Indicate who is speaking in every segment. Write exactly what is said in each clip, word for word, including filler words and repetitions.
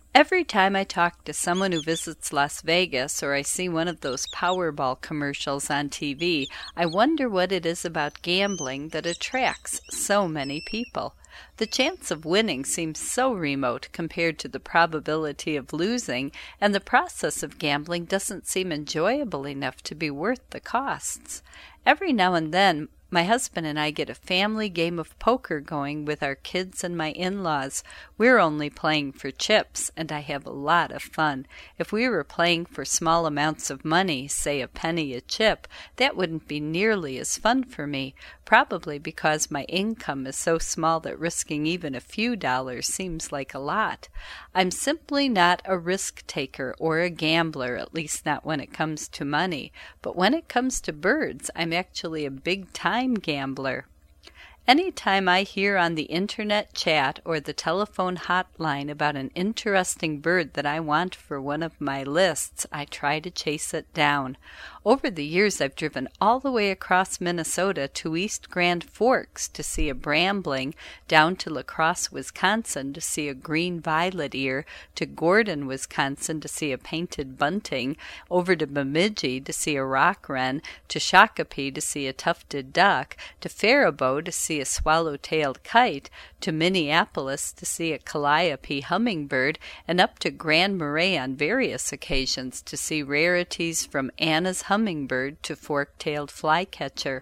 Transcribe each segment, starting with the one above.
Speaker 1: Every time I talk to someone who visits Las Vegas or I see one of those Powerball commercials on T V, I wonder what it is about gambling that attracts so many people. The chance of winning seems so remote compared to the probability of losing, and the process of gambling doesn't seem enjoyable enough to be worth the costs. Every now and then, my husband and I get a family game of poker going with our kids and my in-laws. We're only playing for chips, and I have a lot of fun. If we were playing for small amounts of money, say a penny a chip, that wouldn't be nearly as fun for me, probably because my income is so small that risking even a few dollars seems like a lot. I'm simply not a risk-taker or a gambler, at least not when it comes to money. But when it comes to birds, I'm actually a big-time gambler. Anytime I hear on the internet chat or the telephone hotline about an interesting bird that I want for one of my lists, I try to chase it down. Over the years, I've driven all the way across Minnesota to East Grand Forks to see a brambling, down to La Crosse, Wisconsin to see a green violet ear, to Gordon, Wisconsin to see a painted bunting, over to Bemidji to see a rock wren, to Shakopee to see a tufted duck, to Faribault to see a swallow-tailed kite, to Minneapolis to see a calliope hummingbird, and up to Grand Marais on various occasions to see rarities from Anna's hummingbird to fork-tailed flycatcher.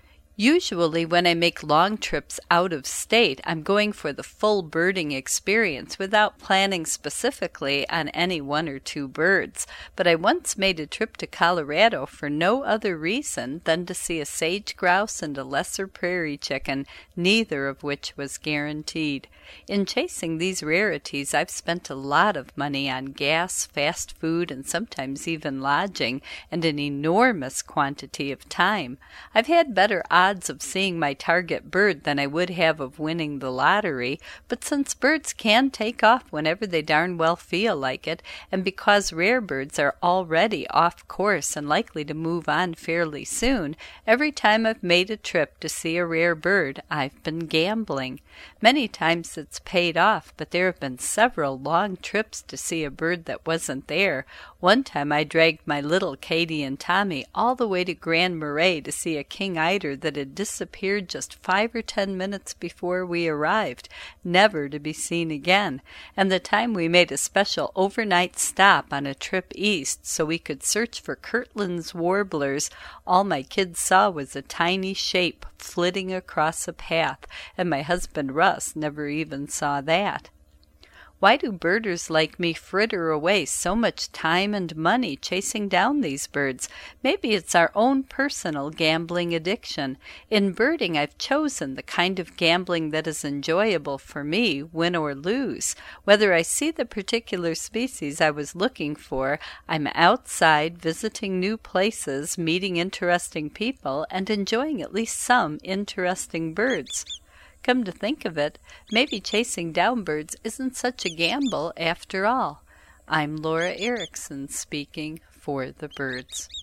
Speaker 1: Usually when I make long trips out of state, I'm going for the full birding experience without planning specifically on any one or two birds. But I once made a trip to Colorado for no other reason than to see a sage grouse and a lesser prairie chicken, neither of which was guaranteed. In chasing these rarities, I've spent a lot of money on gas, fast food, and sometimes even lodging, and an enormous quantity of time. I've had better odds of seeing my target bird than I would have of winning the lottery, but since birds can take off whenever they darn well feel like it, and because rare birds are already off course and likely to move on fairly soon, every time I've made a trip to see a rare bird, I've been gambling. Many times it's paid off, but there have been several long trips to see a bird that wasn't there. One time I dragged my little Katie and Tommy all the way to Grand Marais to see a king eider that had disappeared just five or ten minutes before we arrived, never to be seen again. And the time we made a special overnight stop on a trip east so we could search for Kirtland's warblers, all my kids saw was a tiny shape flitting across a path, and my husband Russ never even saw that. Why do birders like me fritter away so much time and money chasing down these birds? Maybe it's our own personal gambling addiction. In birding, I've chosen the kind of gambling that is enjoyable for me, win or lose. Whether I see the particular species I was looking for, I'm outside visiting new places, meeting interesting people, and enjoying at least some interesting birds. Come to think of it, maybe chasing down birds isn't such a gamble after all. I'm Laura Erickson speaking for the birds.